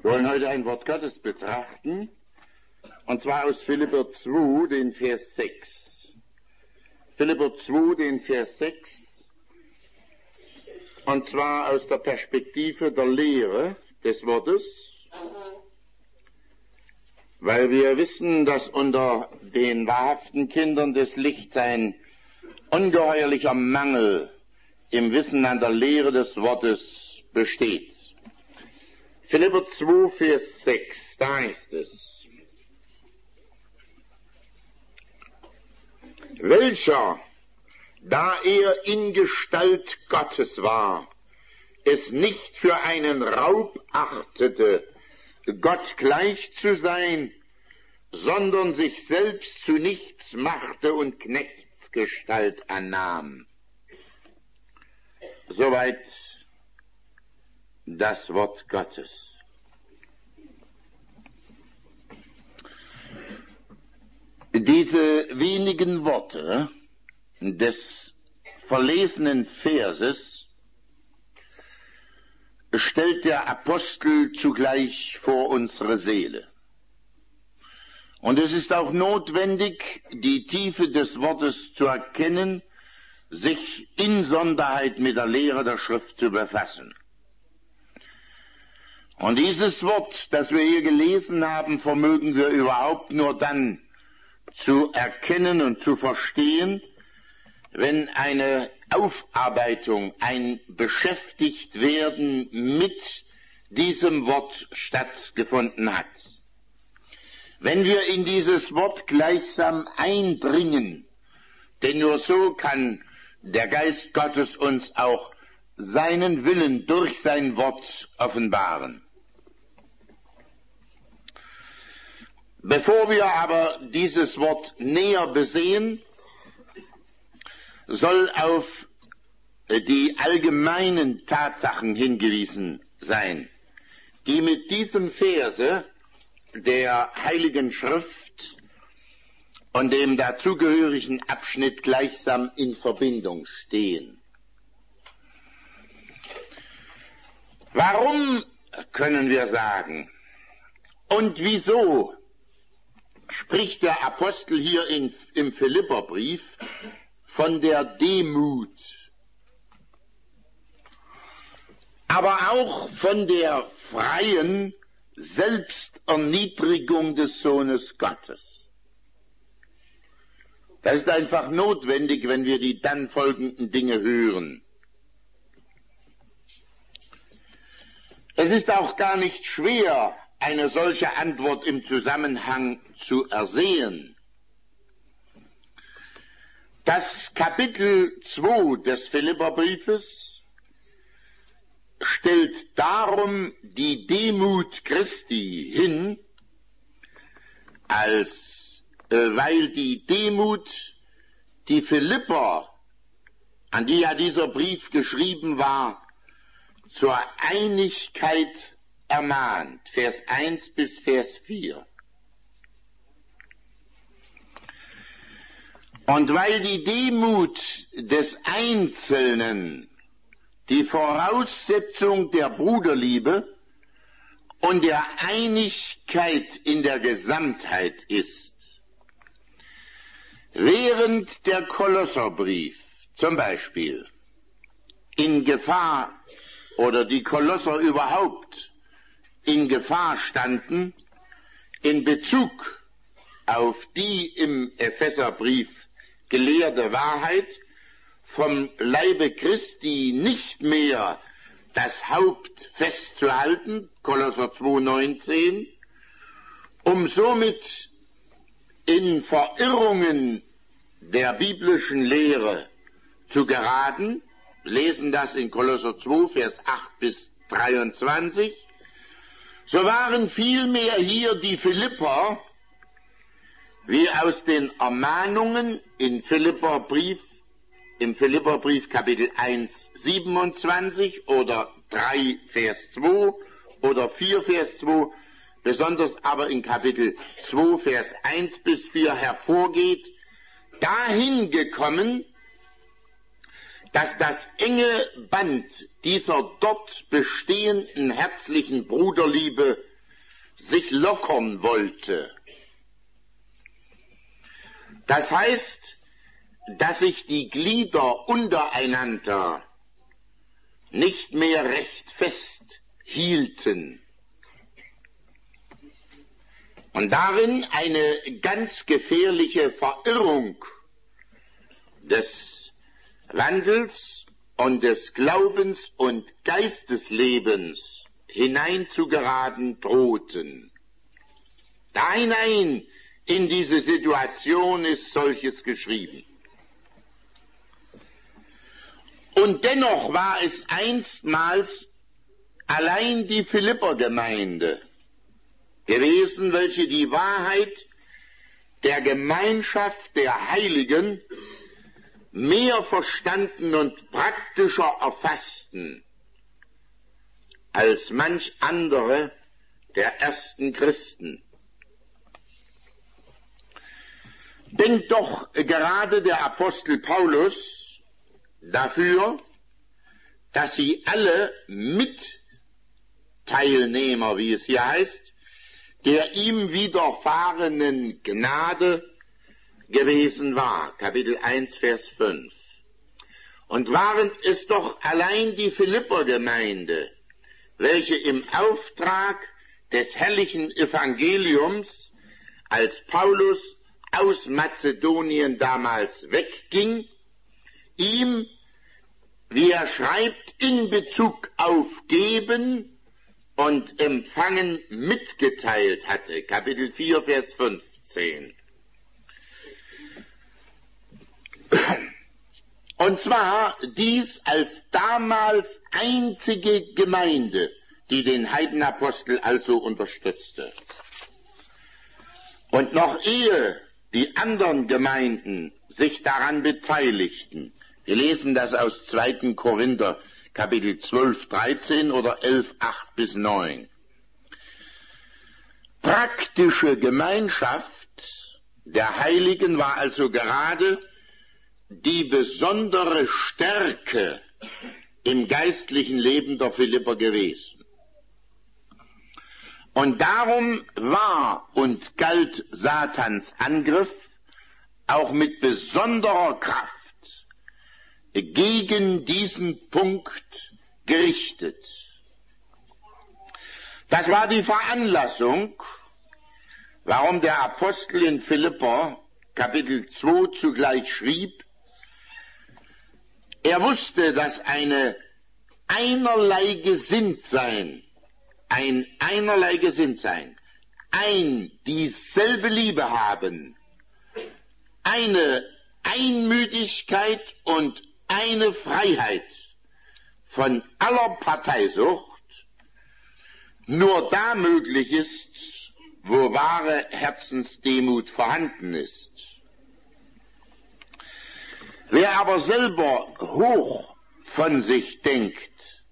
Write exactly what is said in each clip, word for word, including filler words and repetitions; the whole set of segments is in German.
Wir wollen heute ein Wort Gottes betrachten, und zwar aus Philipper zwei, den Vers sechs. Philipper zwei, den Vers sechs, und zwar aus der Perspektive der Lehre des Wortes, weil wir wissen, dass unter den wahrhaften Kindern des Lichts ein ungeheuerlicher Mangel im Wissen an der Lehre des Wortes besteht. Philipper zwei, Vers sechs, da heißt es: Welcher, da er in Gestalt Gottes war, es nicht für einen Raub achtete, Gott gleich zu sein, sondern sich selbst zu nichts machte und Knechtsgestalt annahm. Soweit das Wort Gottes. Diese wenigen Worte des verlesenen Verses stellt der Apostel zugleich vor unsere Seele. Und es ist auch notwendig, die Tiefe des Wortes zu erkennen, sich insonderheit mit der Lehre der Schrift zu befassen. Und dieses Wort, das wir hier gelesen haben, vermögen wir überhaupt nur dann zu erkennen und zu verstehen, wenn eine Aufarbeitung, ein Beschäftigtwerden mit diesem Wort stattgefunden hat. Wenn wir in dieses Wort gleichsam eindringen, denn nur so kann der Geist Gottes uns auch seinen Willen durch sein Wort offenbaren. Bevor wir aber dieses Wort näher besehen, soll auf die allgemeinen Tatsachen hingewiesen sein, die mit diesem Verse der Heiligen Schrift und dem dazugehörigen Abschnitt gleichsam in Verbindung stehen. Warum, können wir sagen, und wieso spricht der Apostel hier in, im Philipperbrief von der Demut, aber auch von der freien Selbsterniedrigung des Sohnes Gottes? Das ist einfach notwendig, wenn wir die dann folgenden Dinge hören. Es ist auch gar nicht schwer, eine solche Antwort im Zusammenhang zu ersehen. Das Kapitel zwei des Philipperbriefes stellt darum die Demut Christi hin, als äh, weil die Demut, die Philipper, an die ja dieser Brief geschrieben war, zur Einigkeit ermahnt, Vers eins bis Vers vier. Und weil die Demut des Einzelnen die Voraussetzung der Bruderliebe und der Einigkeit in der Gesamtheit ist, während der Kolosserbrief zum Beispiel in Gefahr oder die Kolosser überhaupt in Gefahr standen, in Bezug auf die im Epheserbrief gelehrte Wahrheit, vom Leibe Christi nicht mehr das Haupt festzuhalten, Kolosser zwei, neunzehn, um somit in Verirrungen der biblischen Lehre zu geraten, lesen das in Kolosser zwei, Vers acht bis dreiundzwanzig, so waren vielmehr hier die Philipper, wie aus den Ermahnungen in Philipperbrief, im Philipperbrief Kapitel eins, siebenundzwanzig oder drei, Vers zwei oder vier, Vers zwei, besonders aber in Kapitel zwei, Vers eins bis vier hervorgeht, dahin gekommen, dass das enge Band dieser dort bestehenden herzlichen Bruderliebe sich lockern wollte. Das heißt, dass sich die Glieder untereinander nicht mehr recht fest hielten und darin eine ganz gefährliche Verirrung des Wandels und des Glaubens und Geisteslebens hineinzugeraten drohten. Da hinein in diese Situation ist solches geschrieben. Und dennoch war es einstmals allein die Philippergemeinde gewesen, welche die Wahrheit der Gemeinschaft der Heiligen mehr verstanden und praktischer erfassten als manch andere der ersten Christen. Denkt doch gerade der Apostel Paulus dafür, dass sie alle Mitteilnehmer, wie es hier heißt, der ihm widerfahrenen Gnade gewesen war. Kapitel eins, Vers fünf. Und waren es doch allein die Philippergemeinde, welche im Auftrag des herrlichen Evangeliums, als Paulus aus Mazedonien damals wegging, ihm, wie er schreibt, in Bezug auf Geben und Empfangen mitgeteilt hatte. Kapitel vier, Vers fünfzehn. Und zwar dies als damals einzige Gemeinde, die den Heidenapostel also unterstützte. Und noch ehe die anderen Gemeinden sich daran beteiligten, wir lesen das aus zweiten Korinther, Kapitel zwölf, dreizehn oder elf, acht bis neun. Praktische Gemeinschaft der Heiligen war also gerade die besondere Stärke im geistlichen Leben der Philipper gewesen. Und darum war und galt Satans Angriff auch mit besonderer Kraft gegen diesen Punkt gerichtet. Das war die Veranlassung, warum der Apostel in Philipper Kapitel zwei zugleich schrieb, er wusste, dass eine einerlei Gesinntsein, ein einerlei Gesinntsein, ein dieselbe Liebe haben, eine Einmütigkeit und eine Freiheit von aller Parteisucht nur da möglich ist, wo wahre Herzensdemut vorhanden ist. Wer aber selber hoch von sich denkt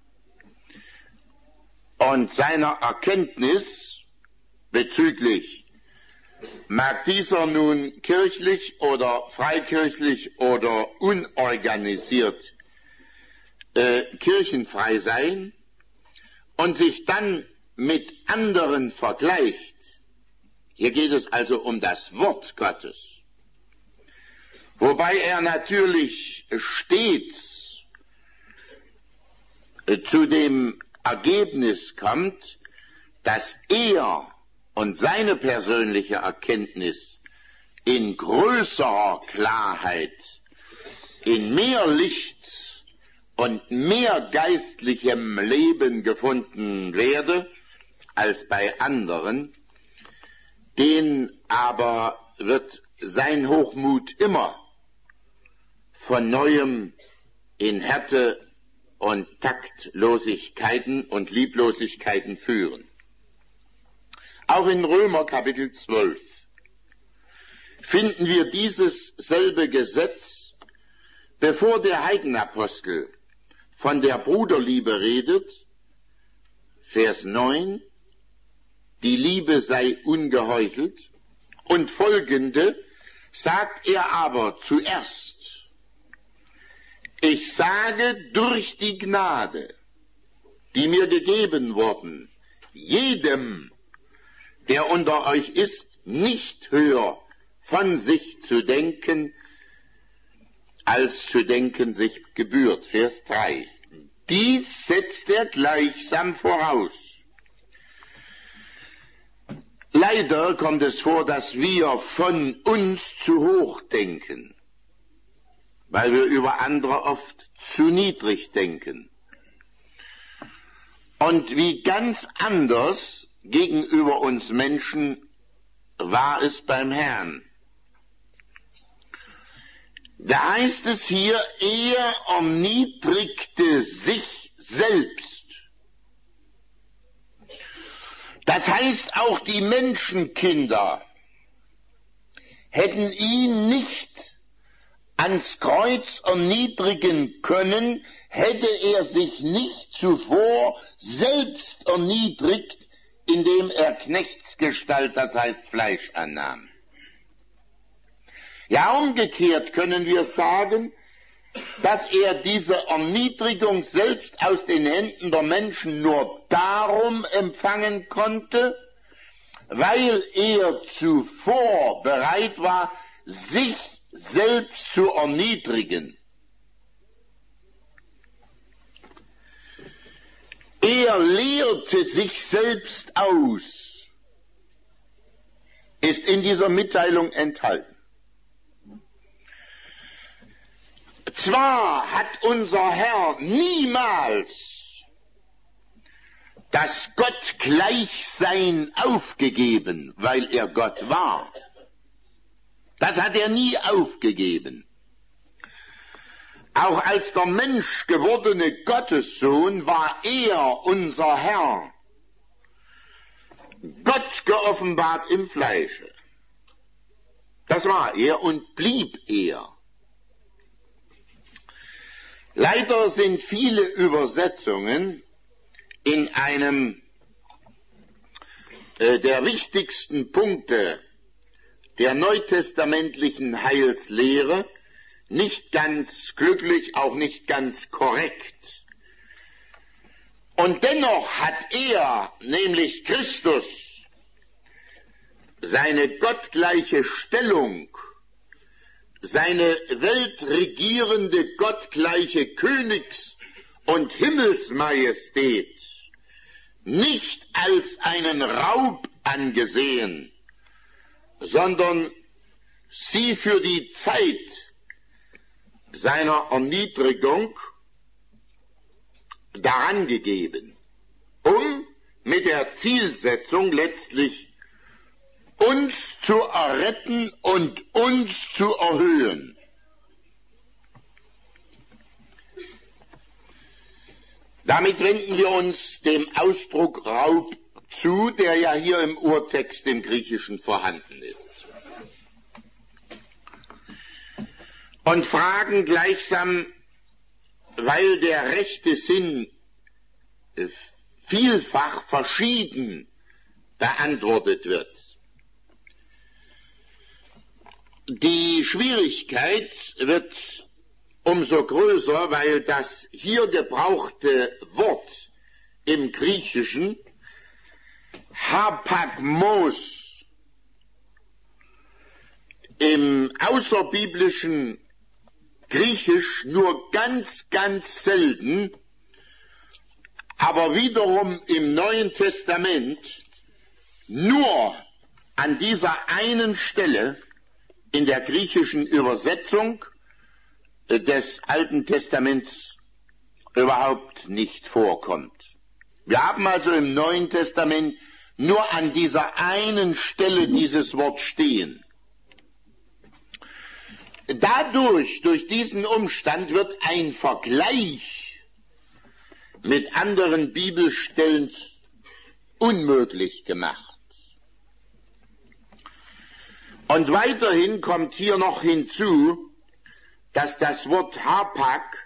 und seiner Erkenntnis bezüglich, mag dieser nun kirchlich oder freikirchlich oder unorganisiert äh, kirchenfrei sein und sich dann mit anderen vergleicht, hier geht es also um das Wort Gottes, wobei er natürlich stets äh, zu dem Ergebnis kommt, dass er und seine persönliche Erkenntnis in größerer Klarheit, in mehr Licht und mehr geistlichem Leben gefunden werde als bei anderen, den aber wird sein Hochmut immer von Neuem in Härte und Taktlosigkeiten und Lieblosigkeiten führen. Auch in Römer Kapitel zwölf finden wir dieses selbe Gesetz, bevor der Heidenapostel von der Bruderliebe redet, Vers neun, die Liebe sei ungeheuchelt, und folgende sagt er aber zuerst, ich sage durch die Gnade, die mir gegeben worden, jedem, der unter euch ist, nicht höher von sich zu denken, als zu denken sich gebührt. Vers drei. Dies setzt er gleichsam voraus. Leider kommt es vor, dass wir von uns zu hoch denken, weil wir über andere oft zu niedrig denken. Und wie ganz anders gegenüber uns Menschen war es beim Herrn. Da heißt es hier, er erniedrigte sich selbst. Das heißt, auch die Menschenkinder hätten ihn nicht ans Kreuz erniedrigen können, hätte er sich nicht zuvor selbst erniedrigt, indem er Knechtsgestalt, das heißt Fleisch, annahm. Ja, umgekehrt können wir sagen, dass er diese Erniedrigung selbst aus den Händen der Menschen nur darum empfangen konnte, weil er zuvor bereit war, sich selbst zu erniedrigen. Er lehrte sich selbst aus, ist in dieser Mitteilung enthalten. Zwar hat unser Herr niemals das Gottgleichsein aufgegeben, weil er Gott war. Das hat er nie aufgegeben. Auch als der Mensch gewordene Gottessohn war er, unser Herr, Gott geoffenbart im Fleische. Das war er und blieb er. Leider sind viele Übersetzungen in einem äh, der wichtigsten Punkte der neutestamentlichen Heilslehre nicht ganz glücklich, auch nicht ganz korrekt. Und dennoch hat er, nämlich Christus, seine gottgleiche Stellung, seine weltregierende gottgleiche Königs- und Himmelsmajestät nicht als einen Raub angesehen, sondern sie für die Zeit seiner Erniedrigung daran gegeben, um mit der Zielsetzung letztlich uns zu erretten und uns zu erhöhen. Damit wenden wir uns dem Ausdruck Raub zu, der ja hier im Urtext im Griechischen vorhanden ist. Und fragen gleichsam, weil der rechte Sinn vielfach verschieden beantwortet wird. Die Schwierigkeit wird umso größer, weil das hier gebrauchte Wort im Griechischen Harpagmos im außerbiblischen Griechisch nur ganz, ganz selten, aber wiederum im Neuen Testament nur an dieser einen Stelle in der griechischen Übersetzung des Alten Testaments überhaupt nicht vorkommt. Wir haben also im Neuen Testament nur an dieser einen Stelle dieses Wort stehen. Dadurch, durch diesen Umstand wird ein Vergleich mit anderen Bibelstellen unmöglich gemacht. Und weiterhin kommt hier noch hinzu, dass das Wort Harpak,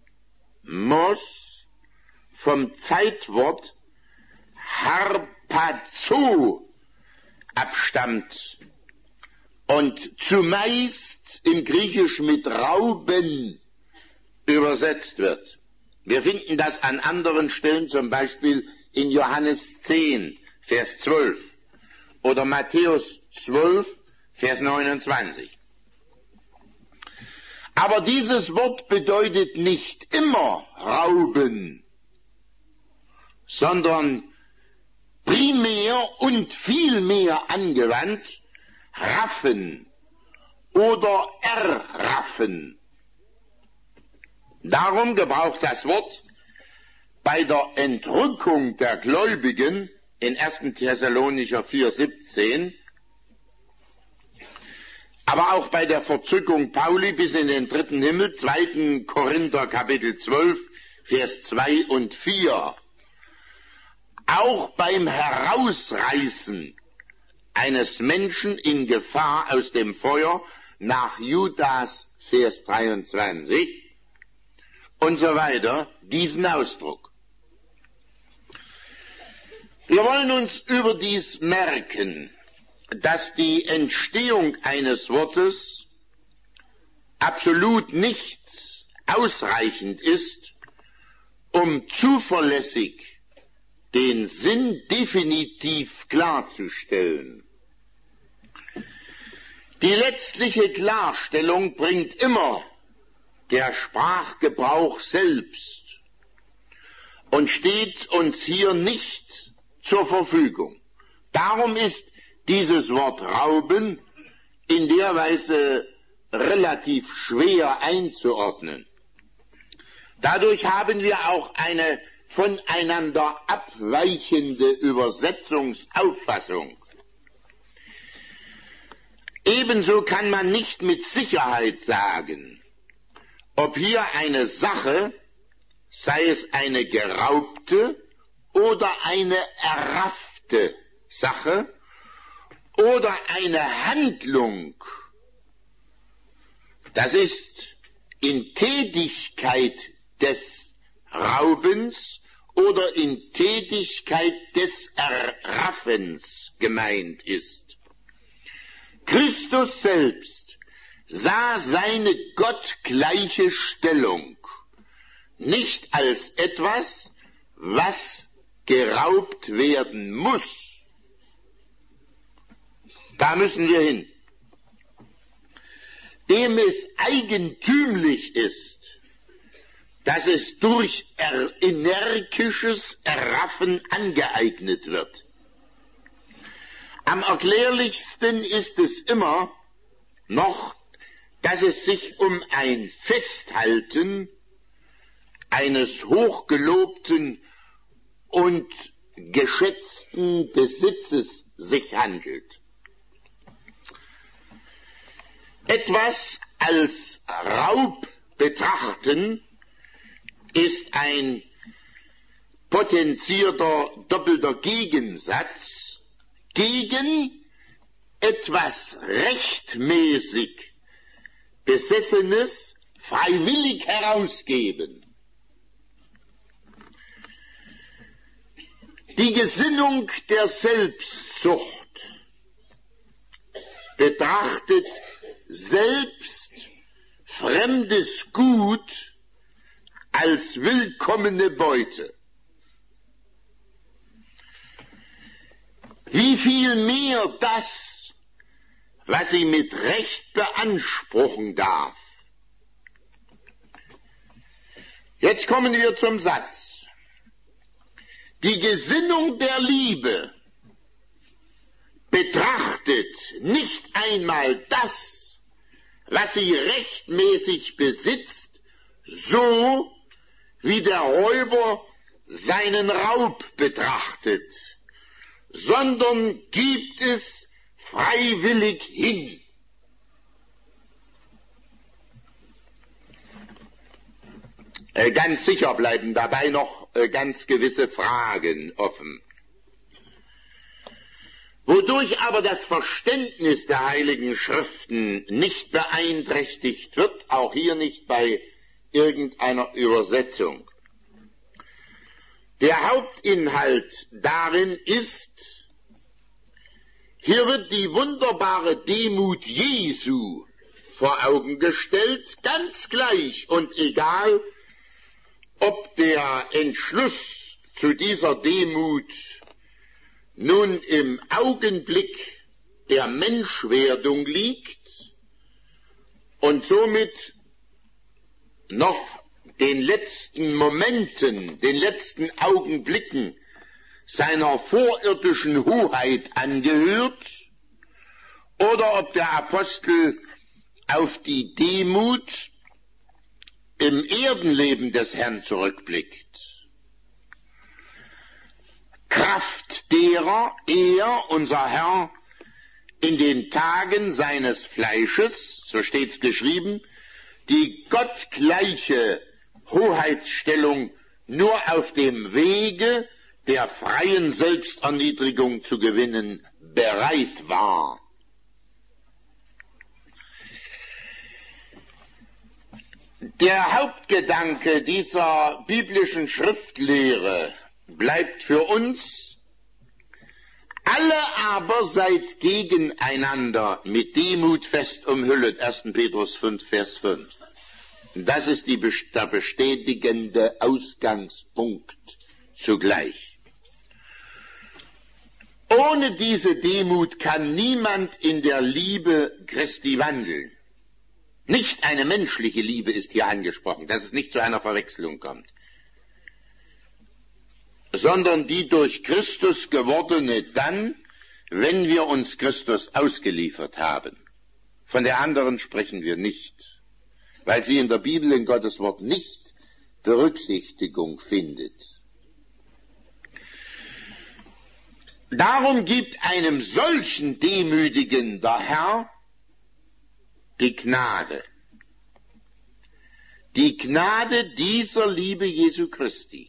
Mos, vom Zeitwort Harpazo abstammt und zumeist im Griechisch mit Rauben übersetzt wird. Wir finden das an anderen Stellen, zum Beispiel in Johannes zehn, Vers zwölf oder Matthäus zwölf, Vers neunundzwanzig. Aber dieses Wort bedeutet nicht immer rauben, sondern primär und vielmehr angewandt raffen oder erraffen. Darum gebraucht das Wort bei der Entrückung der Gläubigen in erster Thessalonicher vier, siebzehn, aber auch bei der Verzückung Pauli bis in den dritten Himmel, zweiter Korinther Kapitel zwölf, Vers zwei und vier. Auch beim Herausreißen eines Menschen in Gefahr aus dem Feuer nach Judas, Vers dreiundzwanzig und so weiter, diesen Ausdruck. Wir wollen uns überdies merken, dass die Entstehung eines Wortes absolut nicht ausreichend ist, um zuverlässig den Sinn definitiv klarzustellen. Die letztliche Klarstellung bringt immer der Sprachgebrauch selbst und steht uns hier nicht zur Verfügung. Darum ist dieses Wort rauben in der Weise relativ schwer einzuordnen. Dadurch haben wir auch eine voneinander abweichende Übersetzungsauffassung. Ebenso kann man nicht mit Sicherheit sagen, ob hier eine Sache, sei es eine geraubte oder eine erraffte Sache oder eine Handlung, das ist in Tätigkeit des Raubens oder in Tätigkeit des Erraffens gemeint ist. Christus selbst sah seine gottgleiche Stellung nicht als etwas, was geraubt werden muss. Da müssen wir hin. Dem es eigentümlich ist, dass es durch er- energisches Erraffen angeeignet wird. Am erklärlichsten ist es immer noch, dass es sich um ein Festhalten eines hochgelobten und geschätzten Besitzes sich handelt. Etwas als Raub betrachten ist ein potenzierter doppelter Gegensatz gegen etwas rechtmäßig Besessenes freiwillig herausgeben. Die Gesinnung der Selbstsucht betrachtet selbst fremdes Gut als willkommene Beute. Wie viel mehr das, was sie mit Recht beanspruchen darf. Jetzt kommen wir zum Satz. Die Gesinnung der Liebe betrachtet nicht einmal das, was sie rechtmäßig besitzt, so wie der Räuber seinen Raub betrachtet, sondern gibt es freiwillig hin. Äh, ganz sicher bleiben dabei noch äh, ganz gewisse Fragen offen. Wodurch aber das Verständnis der Heiligen Schriften nicht beeinträchtigt wird, auch hier nicht bei irgendeiner Übersetzung. Der Hauptinhalt darin ist, hier wird die wunderbare Demut Jesu vor Augen gestellt, ganz gleich und egal, ob der Entschluss zu dieser Demut nun im Augenblick der Menschwerdung liegt und somit noch den letzten Momenten, den letzten Augenblicken seiner vorirdischen Hoheit angehört, oder ob der Apostel auf die Demut im Erdenleben des Herrn zurückblickt. Kraft derer er, unser Herr, in den Tagen seines Fleisches, so steht's geschrieben, die gottgleiche Hoheitsstellung nur auf dem Wege der freien Selbsterniedrigung zu gewinnen bereit war. Der Hauptgedanke dieser biblischen Schriftlehre bleibt für uns: alle aber seid gegeneinander mit Demut fest umhüllet. erster Petrus fünf, Vers fünf. Das ist die, der bestätigende Ausgangspunkt zugleich. Ohne diese Demut kann niemand in der Liebe Christi wandeln. Nicht eine menschliche Liebe ist hier angesprochen, dass es nicht zu einer Verwechslung kommt, sondern die durch Christus gewordene dann, wenn wir uns Christus ausgeliefert haben. Von der anderen sprechen wir nicht, weil sie in der Bibel, in Gottes Wort, nicht Berücksichtigung findet. Darum gibt einem solchen Demütigen der Herr die Gnade. Die Gnade dieser Liebe Jesu Christi.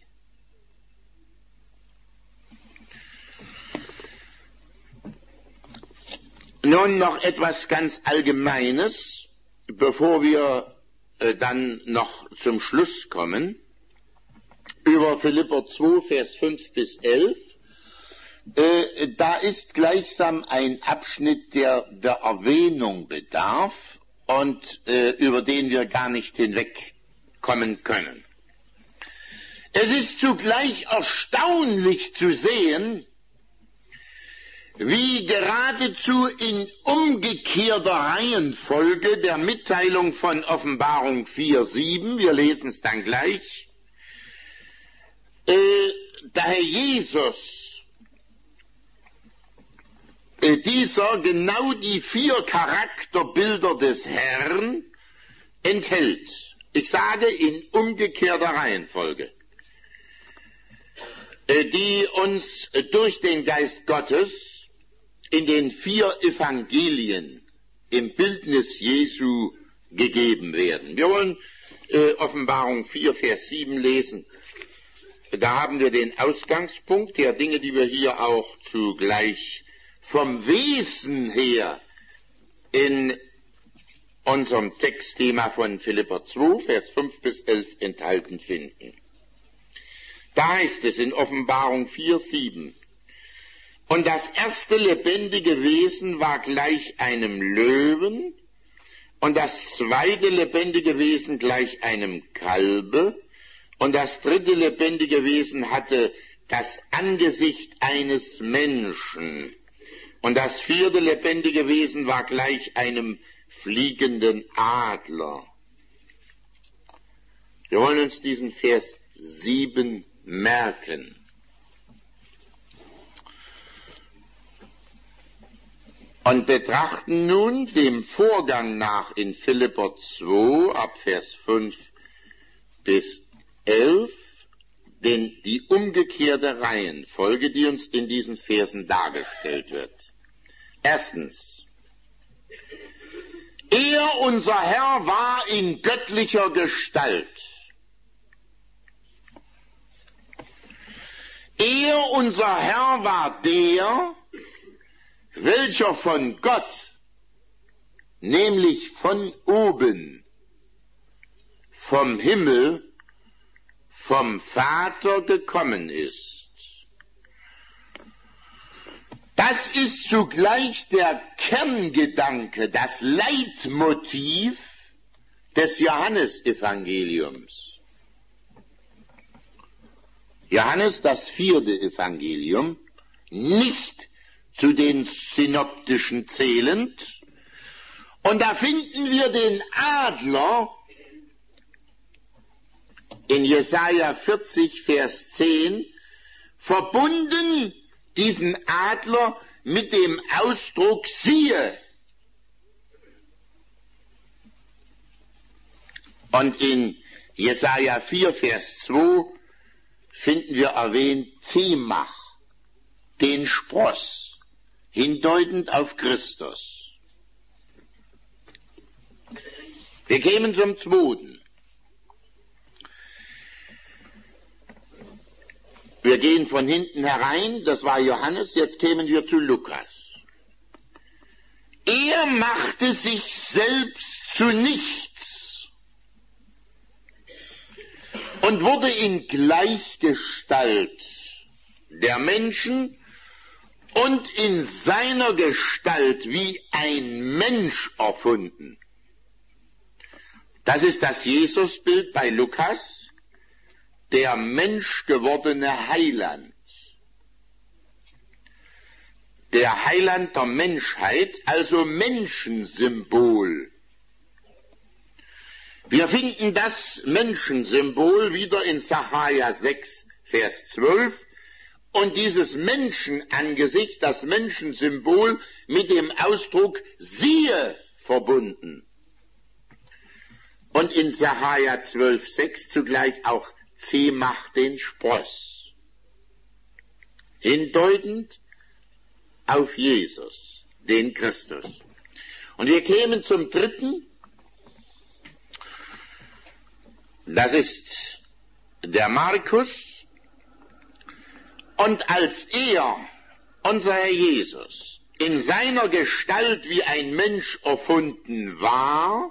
Nun noch etwas ganz Allgemeines, bevor wir äh, dann noch zum Schluss kommen, über Philipper zwei, Vers fünf bis elf. Äh, da ist gleichsam ein Abschnitt, der der Erwähnung bedarf und äh, über den wir gar nicht hinwegkommen können. Es ist zugleich erstaunlich zu sehen, wie geradezu in umgekehrter Reihenfolge der Mitteilung von Offenbarung vier, sieben, wir lesen es dann gleich, äh, der Herr Jesus, äh, dieser genau die vier Charakterbilder des Herrn enthält. Ich sage in umgekehrter Reihenfolge, äh, die uns äh, durch den Geist Gottes in den vier Evangelien im Bildnis Jesu gegeben werden. Wir wollen äh, Offenbarung vier, Vers sieben lesen. Da haben wir den Ausgangspunkt der Dinge, die wir hier auch zugleich vom Wesen her in unserem Textthema von Philipper zwei, Vers fünf bis elf enthalten finden. Da heißt es in Offenbarung vier, sieben, und das erste lebendige Wesen war gleich einem Löwen, und das zweite lebendige Wesen gleich einem Kalbe, und das dritte lebendige Wesen hatte das Angesicht eines Menschen, und das vierte lebendige Wesen war gleich einem fliegenden Adler. Wir wollen uns diesen Vers sieben merken. Und betrachten nun dem Vorgang nach in Philipper zwei, ab Vers fünf bis elf, denn die umgekehrte Reihenfolge, die uns in diesen Versen dargestellt wird. Erstens, er, unser Herr, war in göttlicher Gestalt. Er, unser Herr, war der, welcher von Gott, nämlich von oben, vom Himmel, vom Vater gekommen ist. Das ist zugleich der Kerngedanke, das Leitmotiv des Johannesevangeliums. Johannes, das vierte Evangelium, nicht zu den synoptischen zählend. Und da finden wir den Adler in Jesaja vierzig, Vers zehn, verbunden, diesen Adler, mit dem Ausdruck siehe. Und in Jesaja vier, Vers zwei finden wir erwähnt Zemach, den Spross, hindeutend auf Christus. Wir kämen zum Zweiten. Wir gehen von hinten herein, das war Johannes, jetzt kämen wir zu Lukas. Er machte sich selbst zu nichts und wurde in Gleichgestalt der Menschen und in seiner Gestalt wie ein Mensch erfunden. Das ist das Jesusbild bei Lukas, der menschgewordene Heiland. Der Heiland der Menschheit, also Menschensymbol. Wir finden das Menschensymbol wieder in Sacharja sechs, Vers zwölf, und dieses Menschenangesicht, das Menschensymbol, mit dem Ausdruck siehe verbunden. Und in Sacharja zwölf, sechs zugleich auch Zemach den Spross, hindeutend auf Jesus, den Christus. Und wir kämen zum dritten, das ist der Markus, und als er, unser Herr Jesus, in seiner Gestalt wie ein Mensch erfunden war,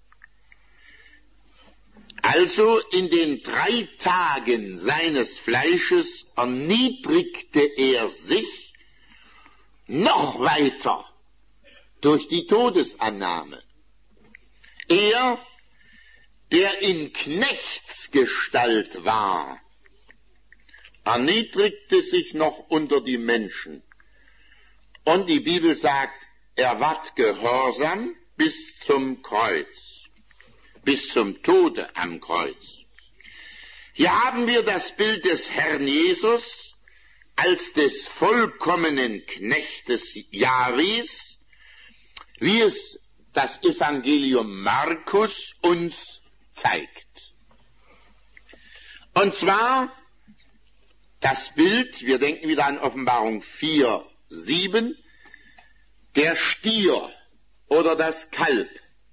also in den drei Tagen seines Fleisches erniedrigte er sich noch weiter durch die Todesannahme. Er, der in Knechtsgestalt war, erniedrigte sich noch unter die Menschen. Und die Bibel sagt, er ward gehorsam bis zum Kreuz, bis zum Tode am Kreuz. Hier haben wir das Bild des Herrn Jesus als des vollkommenen Knechtes Jahwes, wie es das Evangelium Markus uns zeigt. Und zwar das Bild, wir denken wieder an Offenbarung vier, sieben, der Stier oder das Kalb.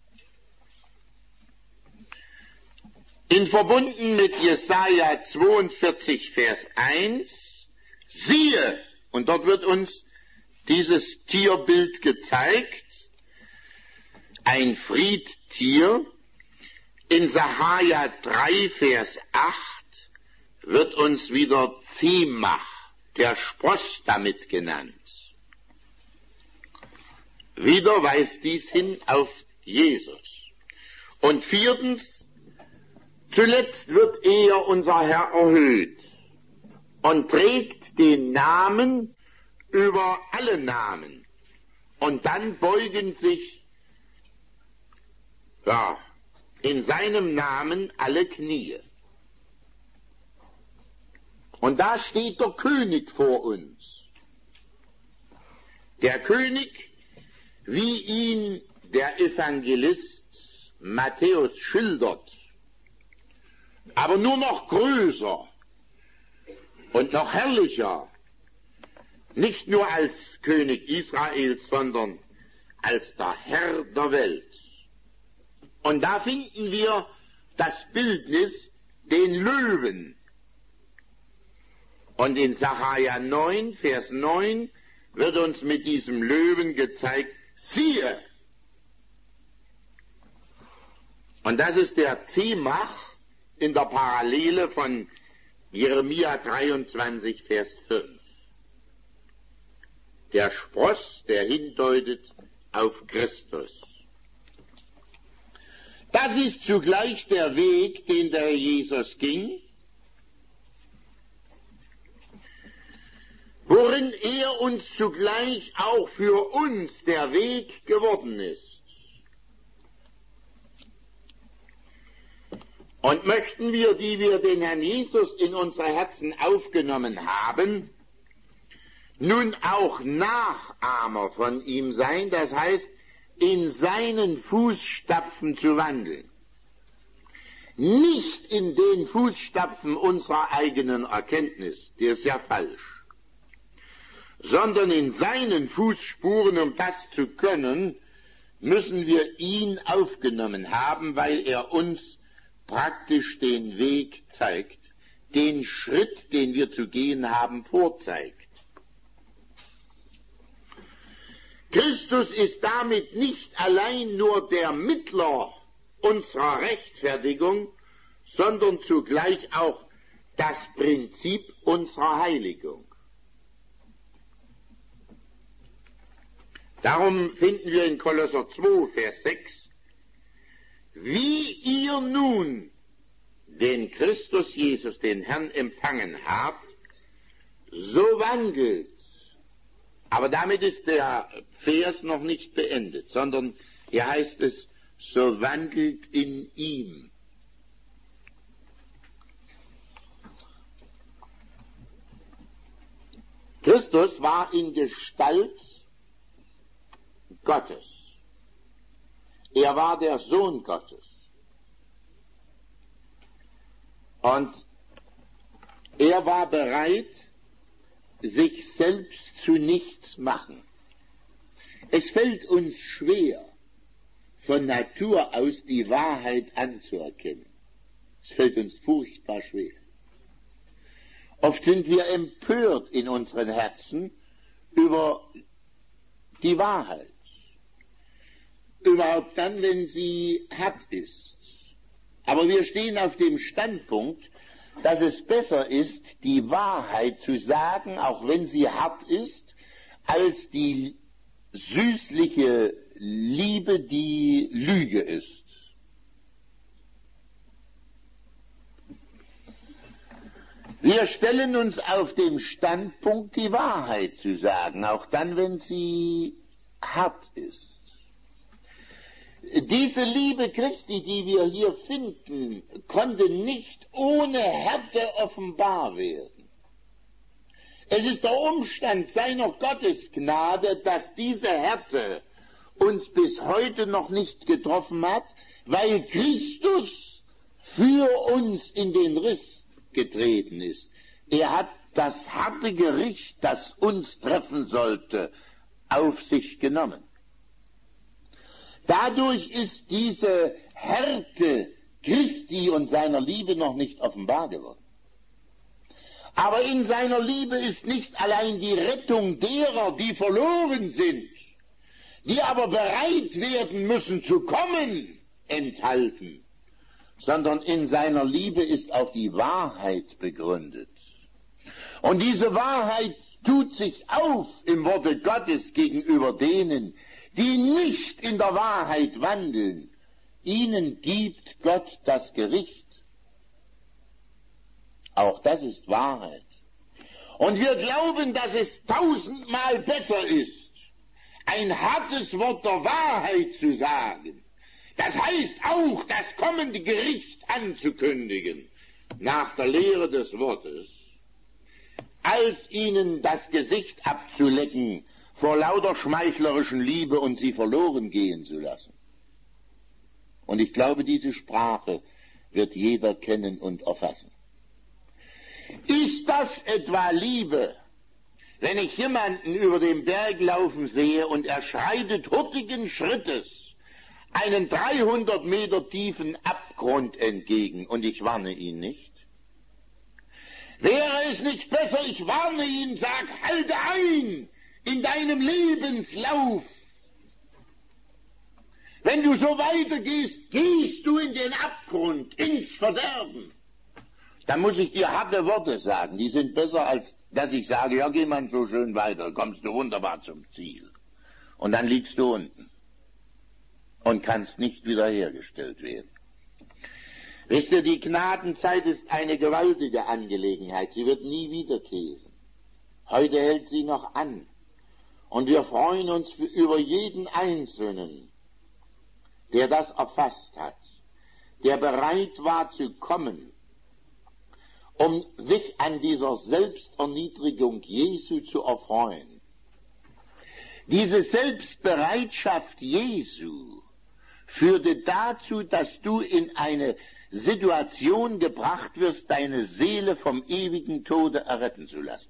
In verbunden mit Jesaja zweiundvierzig, Vers eins, siehe, und dort wird uns dieses Tierbild gezeigt, ein Friedtier. In Sacharja drei, Vers acht wird uns wieder Zemach, der Spross, damit genannt. Wieder weist dies hin auf Jesus. Und viertens, zuletzt wird er, unser Herr, erhöht und trägt den Namen über alle Namen. Und dann beugen sich, ja, in seinem Namen alle Knie. Und da steht der König vor uns. Der König, wie ihn der Evangelist Matthäus schildert, aber nur noch größer und noch herrlicher, nicht nur als König Israels, sondern als der Herr der Welt. Und da finden wir das Bildnis, den Löwen. Und in Sacharja neun, Vers neun, wird uns mit diesem Löwen gezeigt, siehe. Und das ist der Zemach in der Parallele von Jeremia dreiundzwanzig, Vers fünf. Der Spross, der hindeutet auf Christus. Das ist zugleich der Weg, den der Jesus ging, worin er uns zugleich auch für uns der Weg geworden ist. Und möchten wir, die wir den Herrn Jesus in unser Herzen aufgenommen haben, nun auch Nachahmer von ihm sein, das heißt, in seinen Fußstapfen zu wandeln. Nicht in den Fußstapfen unserer eigenen Erkenntnis, die ist ja falsch, sondern in seinen Fußspuren. Um das zu können, müssen wir ihn aufgenommen haben, weil er uns praktisch den Weg zeigt, den Schritt, den wir zu gehen haben, vorzeigt. Christus ist damit nicht allein nur der Mittler unserer Rechtfertigung, sondern zugleich auch das Prinzip unserer Heiligung. Darum finden wir in Kolosser zwei, Vers sechs, wie ihr nun den Christus Jesus, den Herrn, empfangen habt, so wandelt. Aber damit ist der Vers noch nicht beendet, sondern hier heißt es, so wandelt in ihm. Christus war in Gestalt Gottes. Er war der Sohn Gottes. Und er war bereit, sich selbst zu nichts machen. Es fällt uns schwer, von Natur aus die Wahrheit anzuerkennen. Es fällt uns furchtbar schwer. Oft sind wir empört in unseren Herzen über die Wahrheit. Überhaupt dann, wenn sie hart ist. Aber wir stehen auf dem Standpunkt, dass es besser ist, die Wahrheit zu sagen, auch wenn sie hart ist, als die süßliche Liebe, die Lüge ist. Wir stellen uns auf den Standpunkt, die Wahrheit zu sagen, auch dann, wenn sie hart ist. Diese Liebe Christi, die wir hier finden, konnte nicht ohne Härte offenbar werden. Es ist der Umstand seiner Gottesgnade, dass diese Härte uns bis heute noch nicht getroffen hat, weil Christus für uns in den Riss getreten ist. Er hat das harte Gericht, das uns treffen sollte, auf sich genommen. Dadurch ist diese Härte Christi und seiner Liebe noch nicht offenbar geworden. Aber in seiner Liebe ist nicht allein die Rettung derer, die verloren sind, die aber bereit werden müssen zu kommen, enthalten, sondern in seiner Liebe ist auch die Wahrheit begründet. Und diese Wahrheit tut sich auf im Worte Gottes gegenüber denen, die nicht in der Wahrheit wandeln. Ihnen gibt Gott das Gericht. Auch das ist Wahrheit. Und wir glauben, dass es tausendmal besser ist, ein hartes Wort der Wahrheit zu sagen. Das heißt auch, das kommende Gericht anzukündigen, nach der Lehre des Wortes, als ihnen das Gesicht abzulecken vor lauter schmeichlerischen Liebe und sie verloren gehen zu lassen. Und ich glaube, diese Sprache wird jeder kennen und erfassen. Ist das etwa Liebe, wenn ich jemanden über den Berg laufen sehe und er schreitet hurtigen Schrittes einen dreihundert Meter tiefen Abgrund entgegen und ich warne ihn nicht? Wäre es nicht besser, ich warne ihn, sag, halte ein in deinem Lebenslauf. Wenn du so weitergehst, gehst du in den Abgrund, ins Verderben. Dann muss ich dir harte Worte sagen, die sind besser, als dass ich sage, ja, geh mal so schön weiter, kommst du wunderbar zum Ziel. Und dann liegst du unten und kannst nicht wiederhergestellt werden. Wisst ihr, die Gnadenzeit ist eine gewaltige Angelegenheit, sie wird nie wiederkehren. Heute hält sie noch an. Und wir freuen uns über jeden Einzelnen, der das erfasst hat, der bereit war zu kommen, um sich an dieser Selbsterniedrigung Jesu zu erfreuen. Diese Selbstbereitschaft Jesu führte dazu, dass du in eine Situation gebracht wirst, deine Seele vom ewigen Tode erretten zu lassen.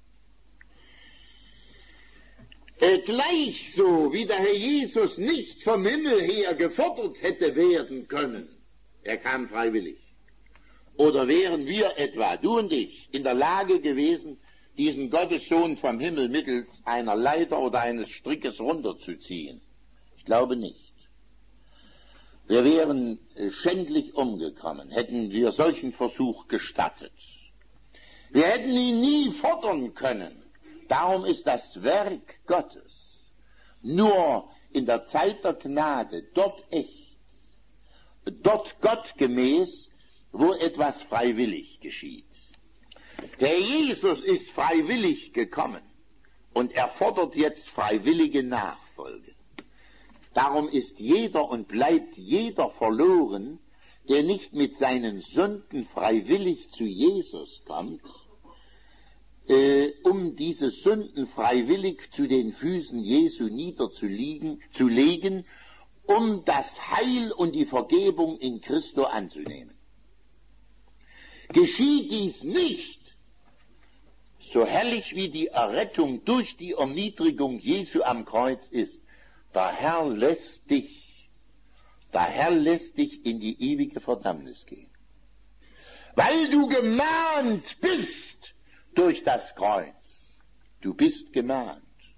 Äh, gleich so, wie der Herr Jesus nicht vom Himmel her gefordert hätte werden können, er kam freiwillig. Oder wären wir etwa, du und ich, in der Lage gewesen, diesen Gottessohn vom Himmel mittels einer Leiter oder eines Strickes runterzuziehen? Ich glaube nicht. Wir wären schändlich umgekommen, hätten wir solchen Versuch gestattet. Wir hätten ihn nie fordern können. Darum ist das Werk Gottes nur in der Zeit der Gnade dort echt, dort gottgemäß, wo etwas freiwillig geschieht. Der Jesus ist freiwillig gekommen und er fordert jetzt freiwillige Nachfolge. Darum ist jeder und bleibt jeder verloren, der nicht mit seinen Sünden freiwillig zu Jesus kommt, äh, um diese Sünden freiwillig zu den Füßen Jesu niederzulegen, zu legen, um das Heil und die Vergebung in Christo anzunehmen. Geschieht dies nicht, so herrlich wie die Errettung durch die Erniedrigung Jesu am Kreuz ist, der Herr lässt dich, der Herr lässt dich in die ewige Verdammnis gehen. Weil du gemahnt bist durch das Kreuz. Du bist gemahnt.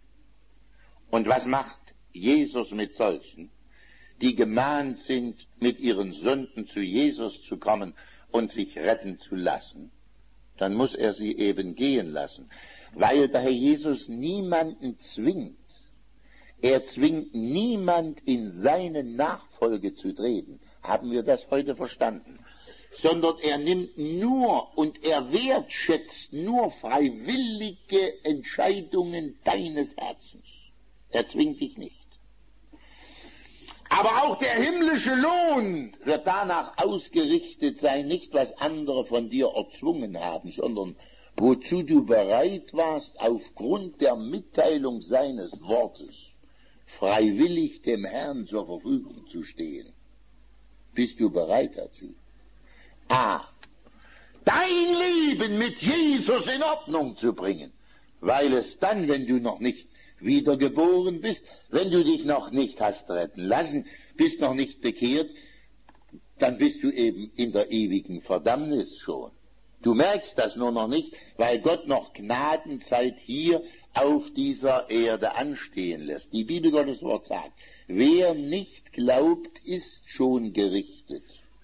Und was macht Jesus mit solchen, die gemahnt sind, mit ihren Sünden zu Jesus zu kommen und sich retten zu lassen? Dann muss er sie eben gehen lassen, weil der Herr Jesus niemanden zwingt. Er zwingt niemand in seine Nachfolge zu treten. Haben wir das heute verstanden? Sondern er nimmt nur und er wertschätzt nur freiwillige Entscheidungen deines Herzens. Er zwingt dich nicht. Aber auch der himmlische Lohn wird danach ausgerichtet sein, nicht was andere von dir erzwungen haben, sondern wozu du bereit warst, aufgrund der Mitteilung seines Wortes freiwillig dem Herrn zur Verfügung zu stehen. Bist du bereit dazu? A. Dein Leben mit Jesus in Ordnung zu bringen, weil es dann, wenn du noch nicht wiedergeboren bist, wenn du dich noch nicht hast retten lassen, bist noch nicht bekehrt, dann bist du eben in der ewigen Verdammnis schon. Du merkst das nur noch nicht, weil Gott noch Gnadenzeit hier auf dieser Erde anstehen lässt. Die Bibel Gottes Wort sagt, wer nicht glaubt, ist schon gerichtet.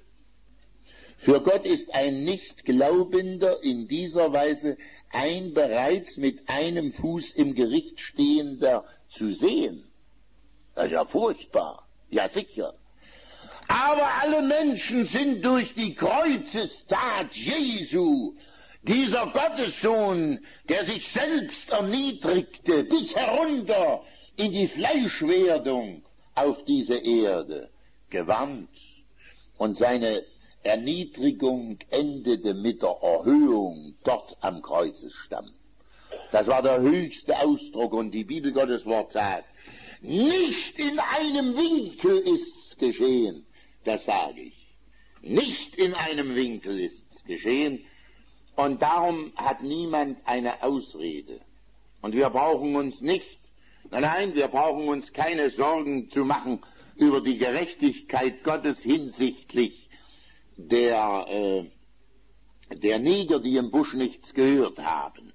Für Gott ist ein Nichtglaubender in dieser Weise ein bereits mit einem Fuß im Gericht stehender zu sehen. Das ist ja furchtbar, ja sicher. Aber alle Menschen sind durch die Kreuzestat Jesu, dieser Gottessohn, der sich selbst erniedrigte, bis herunter in die Fleischwerdung auf diese Erde, gewandt. Und seine Erniedrigung endete mit der Erhöhung dort am Kreuzesstamm. Das war der höchste Ausdruck und die Bibel Gottes Wort sagt, nicht in einem Winkel ist's geschehen, das sage ich. Nicht in einem Winkel ist's geschehen und darum hat niemand eine Ausrede. Und wir brauchen uns nicht, nein, nein, wir brauchen uns keine Sorgen zu machen über die Gerechtigkeit Gottes hinsichtlich der, äh, der Neger, die im Busch nichts gehört haben.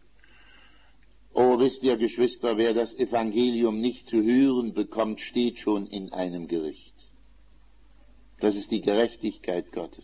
Oh, wisst ihr, Geschwister, wer das Evangelium nicht zu hören bekommt, steht schon in einem Gericht. Das ist die Gerechtigkeit Gottes.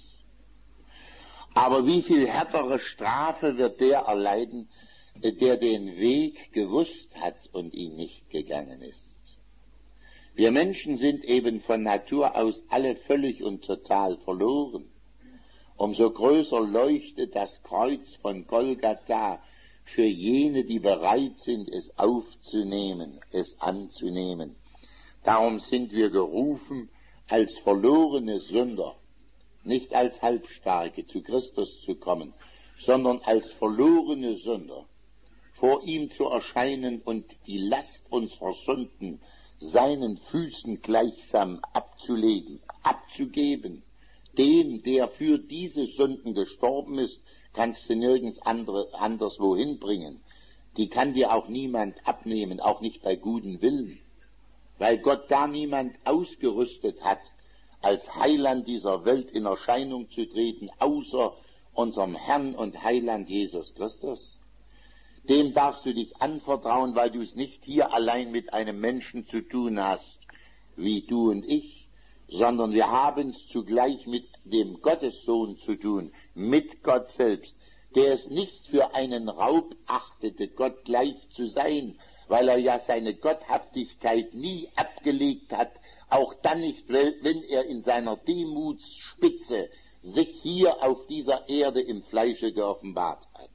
Aber wie viel härtere Strafe wird der erleiden, der den Weg gewusst hat und ihn nicht gegangen ist? Wir Menschen sind eben von Natur aus alle völlig und total verloren. Umso größer leuchtet das Kreuz von Golgatha für jene, die bereit sind, es aufzunehmen, es anzunehmen. Darum sind wir gerufen, als verlorene Sünder, nicht als Halbstarke zu Christus zu kommen, sondern als verlorene Sünder vor ihm zu erscheinen und die Last unserer Sünden seinen Füßen gleichsam abzulegen, abzugeben. Dem, der für diese Sünden gestorben ist, kannst du nirgends andere, anderswo hinbringen. Die kann dir auch niemand abnehmen, auch nicht bei gutem Willen, weil Gott da niemand ausgerüstet hat, als Heiland dieser Welt in Erscheinung zu treten, außer unserem Herrn und Heiland Jesus Christus. Dem darfst du dich anvertrauen, weil du es nicht hier allein mit einem Menschen zu tun hast, wie du und ich, sondern wir haben es zugleich mit dem Gottessohn zu tun, mit Gott selbst, der es nicht für einen Raub achtete, Gott gleich zu sein, weil er ja seine Gotthaftigkeit nie abgelegt hat, auch dann nicht, wenn er in seiner Demutsspitze sich hier auf dieser Erde im Fleische geoffenbart hat.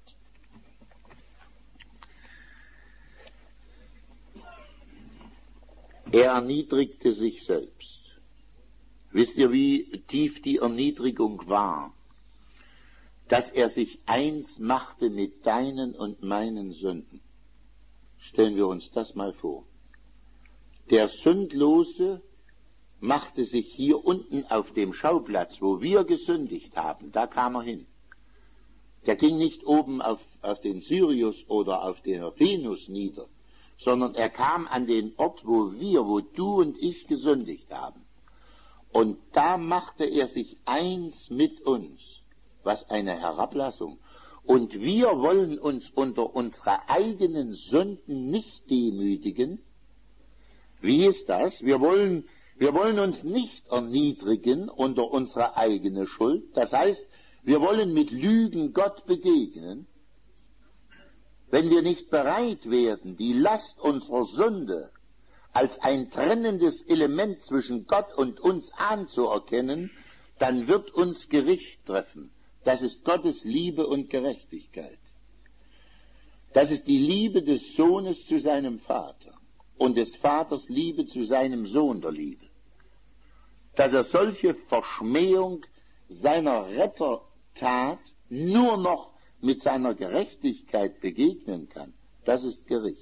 Er erniedrigte sich selbst. Wisst ihr, wie tief die Erniedrigung war? Dass er sich eins machte mit deinen und meinen Sünden. Stellen wir uns das mal vor. Der Sündlose machte sich hier unten auf dem Schauplatz, wo wir gesündigt haben, da kam er hin. Der ging nicht oben auf, auf den Sirius oder auf den Venus nieder, sondern er kam an den Ort, wo wir, wo du und ich gesündigt haben. Und da machte er sich eins mit uns. Was eine Herablassung. Und wir wollen uns unter unserer eigenen Sünden nicht demütigen. Wie ist das? Wir wollen, wir wollen uns nicht erniedrigen unter unserer eigenen Schuld. Das heißt, wir wollen mit Lügen Gott begegnen. Wenn wir nicht bereit werden, die Last unserer Sünde als ein trennendes Element zwischen Gott und uns anzuerkennen, dann wird uns Gericht treffen. Das ist Gottes Liebe und Gerechtigkeit. Das ist die Liebe des Sohnes zu seinem Vater und des Vaters Liebe zu seinem Sohn der Liebe. Dass er solche Verschmähung seiner Rettertat nur noch mit seiner Gerechtigkeit begegnen kann, das ist Gericht.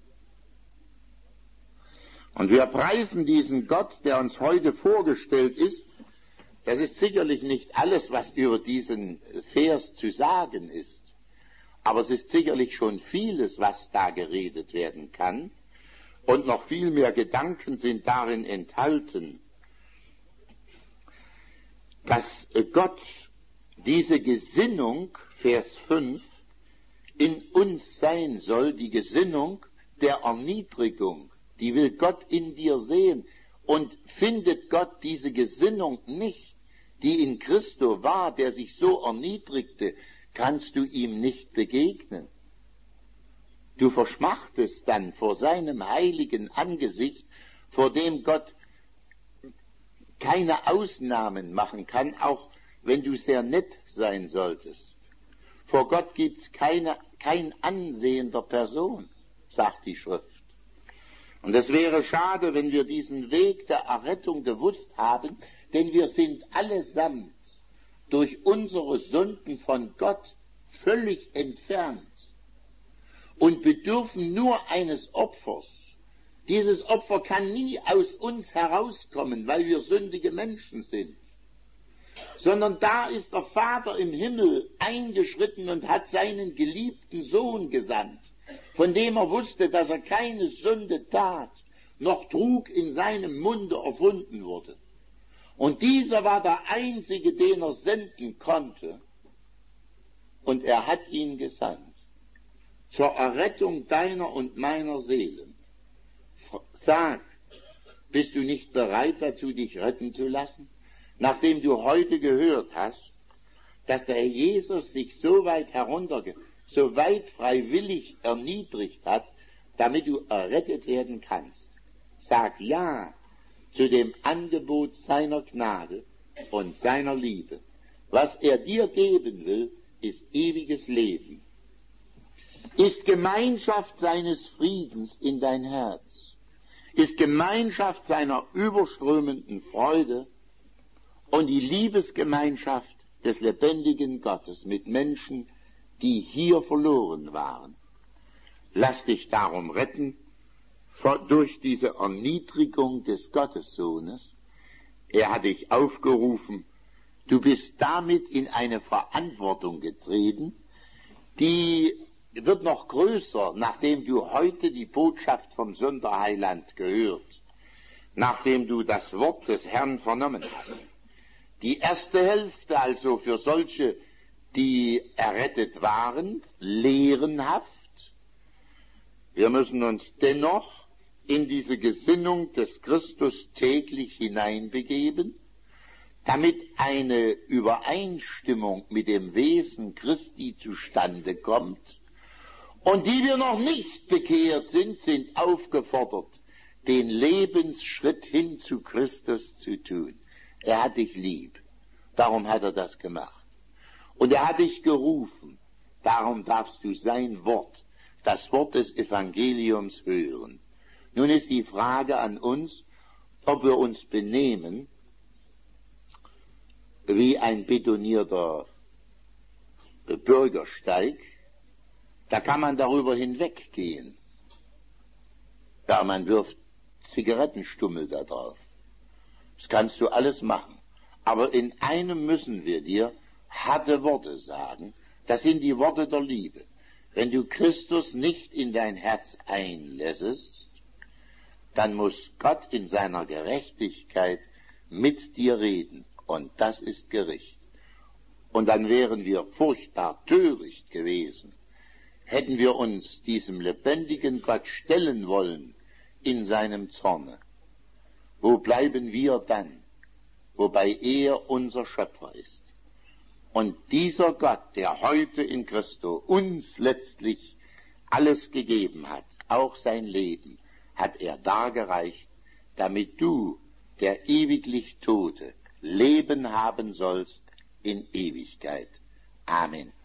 Und wir preisen diesen Gott, der uns heute vorgestellt ist. Das ist sicherlich nicht alles, was über diesen Vers zu sagen ist, aber es ist sicherlich schon vieles, was da geredet werden kann, und noch viel mehr Gedanken sind darin enthalten, dass Gott diese Gesinnung, Vers fünf, in uns sein soll, die Gesinnung der Erniedrigung, die will Gott in dir sehen, und findet Gott diese Gesinnung nicht, die in Christo war, der sich so erniedrigte, kannst du ihm nicht begegnen. Du verschmachtest dann vor seinem heiligen Angesicht, vor dem Gott keine Ausnahmen machen kann, auch wenn du sehr nett sein solltest. Vor Gott gibt's keine, kein Ansehen der Person, sagt die Schrift. Und es wäre schade, wenn wir diesen Weg der Errettung gewusst haben, denn wir sind allesamt durch unsere Sünden von Gott völlig entfernt und bedürfen nur eines Opfers. Dieses Opfer kann nie aus uns herauskommen, weil wir sündige Menschen sind, sondern da ist der Vater im Himmel eingeschritten und hat seinen geliebten Sohn gesandt, von dem er wusste, dass er keine Sünde tat, noch Trug in seinem Munde erfunden wurde. Und dieser war der Einzige, den er senden konnte. Und er hat ihn gesandt zur Errettung deiner und meiner Seelen. Sag, bist du nicht bereit dazu, dich retten zu lassen? Nachdem du heute gehört hast, dass der Herr Jesus sich so weit herunterge, so weit freiwillig erniedrigt hat, damit du errettet werden kannst. Sag ja zu dem Angebot seiner Gnade und seiner Liebe. Was er dir geben will, ist ewiges Leben. ist Gemeinschaft seines Friedens in dein Herz, ist Gemeinschaft seiner überströmenden Freude und die Liebesgemeinschaft des lebendigen Gottes mit Menschen, die hier verloren waren. Lass dich darum retten durch diese Erniedrigung des Gottessohnes. Er hat dich aufgerufen, du bist damit in eine Verantwortung getreten, die wird noch größer, nachdem du heute die Botschaft vom Sonderheiland gehört, nachdem du das Wort des Herrn vernommen hast. Die erste Hälfte also für solche, die errettet waren, lehrenhaft. Wir müssen uns dennoch in diese Gesinnung des Christus täglich hineinbegeben, damit eine Übereinstimmung mit dem Wesen Christi zustande kommt. Und die wir noch nicht bekehrt sind, sind aufgefordert, den Lebensschritt hin zu Christus zu tun. Er hat dich lieb, darum hat er das gemacht. Und er hat dich gerufen, darum darfst du sein Wort, das Wort des Evangeliums hören. Nun ist die Frage an uns, ob wir uns benehmen wie ein betonierter Bürgersteig. Da kann man darüber hinweggehen. Ja, man wirft Zigarettenstummel da drauf. Das kannst du alles machen. Aber in einem müssen wir dir harte Worte sagen. Das sind die Worte der Liebe. Wenn du Christus nicht in dein Herz einlässest, dann muss Gott in seiner Gerechtigkeit mit dir reden. Und das ist Gericht. Und dann wären wir furchtbar töricht gewesen, hätten wir uns diesem lebendigen Gott stellen wollen in seinem Zorne. Wo bleiben wir dann, wobei er unser Schöpfer ist? Und dieser Gott, der heute in Christo uns letztlich alles gegeben hat, auch sein Leben, hat er dargereicht, damit du, der ewiglich Tote, Leben haben sollst in Ewigkeit. Amen.